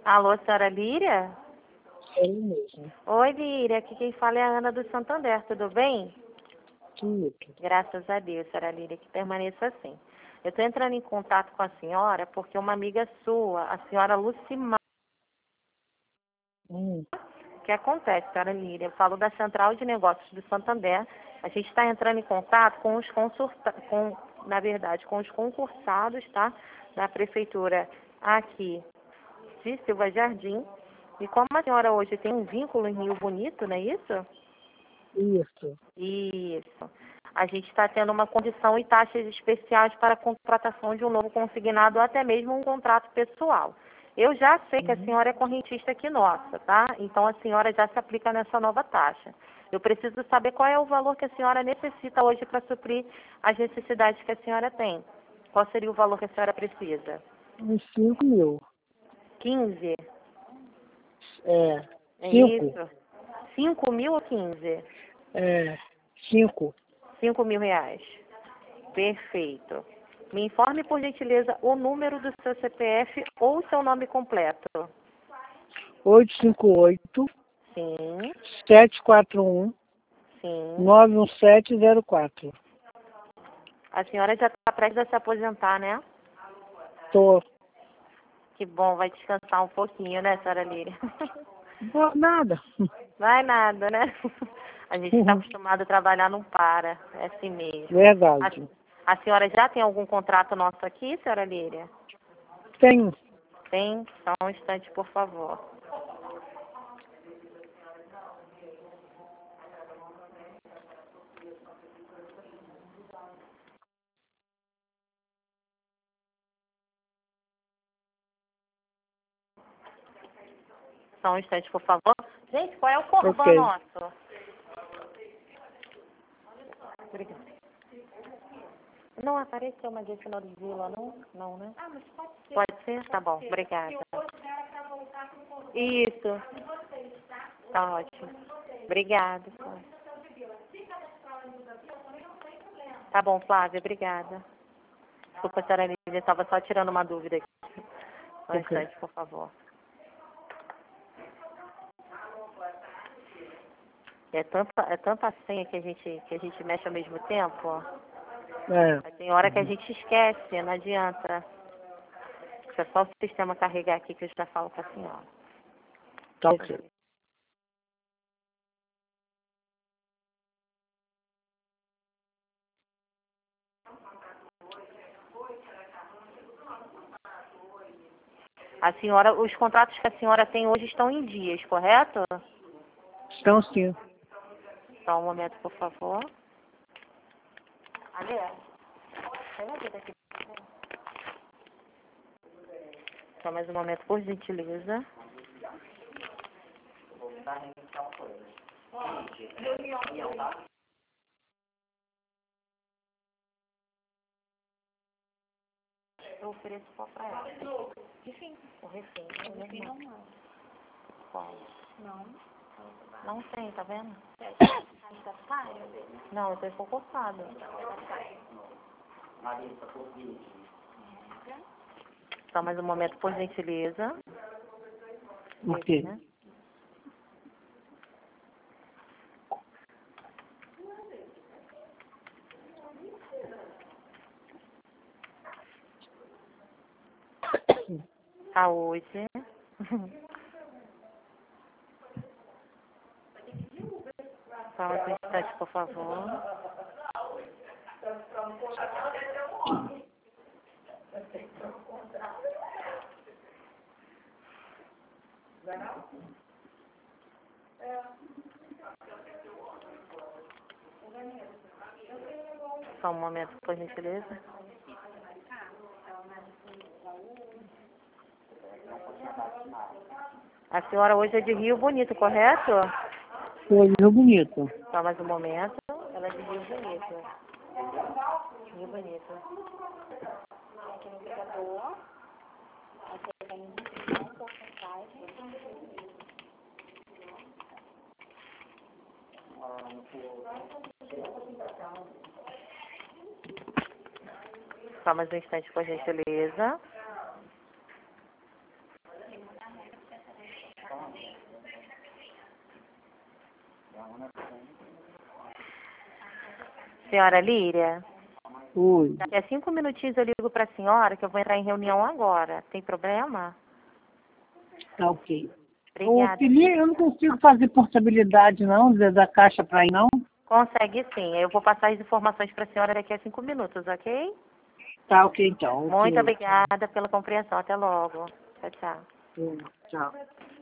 Alô, senhora Líria? É ele mesmo. Oi, Líria. Aqui quem fala é a Ana do Santander. Tudo bem? Tudo. Graças a Deus, senhora Líria, que permaneça assim. Eu estou entrando em contato com a senhora porque uma amiga sua, a senhora Lucimar, o que acontece, senhora Líria? Eu falo da Central de Negócios do Santander. A gente está entrando em contato com os com os concursados, tá? Da prefeitura aqui de Silva Jardim. E como a senhora hoje tem um vínculo em Rio Bonito, não é isso? Isso. Isso. A gente está tendo uma condição e taxas especiais para a contratação de um novo consignado ou até mesmo um contrato pessoal. Eu já sei que a senhora é correntista aqui nossa, tá? Então a senhora já se aplica nessa nova taxa. Eu preciso saber qual é o valor que a senhora necessita hoje para suprir as necessidades que a senhora tem. Qual seria o valor que a senhora precisa? Uns 5 mil. 15? É. É 5. isso? 5 mil ou 15? É. 5. 5 mil reais. Perfeito. Me informe, por gentileza, o número do seu CPF ou seu nome completo. 858 Sim, 741 sim. 91704. A senhora já está prestes a se aposentar, né? Tô. Que bom, vai descansar um pouquinho, né, senhora Líria? Não, nada. Vai nada, né? A gente está acostumado a trabalhar, não para. É assim mesmo. Verdade. A senhora já tem algum contrato nosso aqui, senhora Líria? Tenho. Tem? Só um instante, por favor. Só um instante, por favor. Gente, qual é o Corban Ok. nosso? Obrigada. Não apareceu uma agência no Vila, não? Não, né? Ah, mas pode ser. Pode ser? Tá bom, obrigada. Isso. Tá ótimo. Obrigada. Tá bom, Flávia, obrigada. Desculpa, senhora Lídia, estava só tirando uma dúvida aqui. Só um Ok. instante, por favor. É tanta senha que a gente mexe ao mesmo tempo, ó. É. Mas tem hora que a gente esquece, não adianta. É só o sistema carregar aqui que eu já falo com a senhora. Tá ok. A senhora, os contratos que a senhora tem hoje estão em dias, correto? Estão sim. Só um momento, por favor. Ale, pega a vida aqui. Só mais um momento, por gentileza. Eu ofereço só pra ela. Enfim, o refém. Qual? Não. Não tem, tá vendo? Não, eu tô concursado. Só mais um momento, por gentileza. Ok. Né? Tá hoje. Só mais um instante, por favor. Só um momento, por gentileza. A senhora hoje é de Rio Bonito, correto? Foi Rio Bonito. Só mais um momento. Ela é de Rio Bonito. Rio Bonito. Aqui no indicador. Aqui tem porcentagem. Só mais um instante, por gentileza. Senhora Líria, Oi. daqui a 5 minutinhos eu ligo para a senhora, que eu vou entrar em reunião agora. Tem problema? Tá ok. Ô, Obrigada. Felipe, eu não consigo fazer portabilidade, não, da caixa para aí, não. Consegue sim. Eu vou passar as informações para a senhora daqui a 5 minutos, ok? Tá ok, então. Muito Ok. obrigada pela compreensão. Até logo. Tchau, tchau. Tchau.